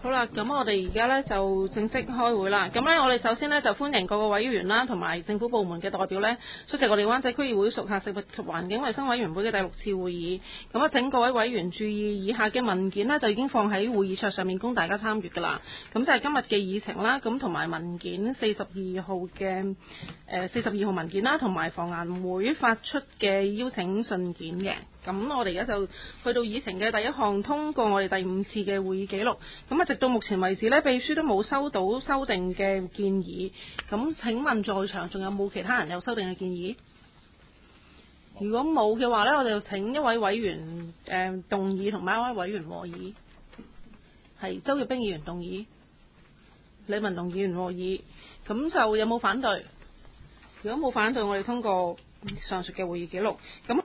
好啦，咁我哋而家咧就正式開會啦。咁咧，我哋首先咧就歡迎各個委員啦，同埋政府部門嘅代表咧出席我哋灣仔區議會屬下食物及環境衞生委員會嘅第6次會議。咁啊，請各位委員注意，以下嘅文件呢就已經放喺會議桌上面供大家參閱㗎啦。咁就係今日嘅議程啦，咁同埋文件42號嘅42號文件啦，同埋防癌會發出嘅邀請信件嘅。咁我哋而家就去到議程嘅第一項，通過我哋第5次嘅會議記錄。咁啊，直到目前為止呢，秘書都冇收到修訂嘅建議。咁請問在場仲有冇其他人有修訂嘅建議？如果冇嘅話呢，我哋就請一位委員動議，同埋一位委員和議。係周耀冰議員動議，李文龍議員和議。咁就有冇反對？如果冇反對，我哋通過上述嘅會議記錄。咁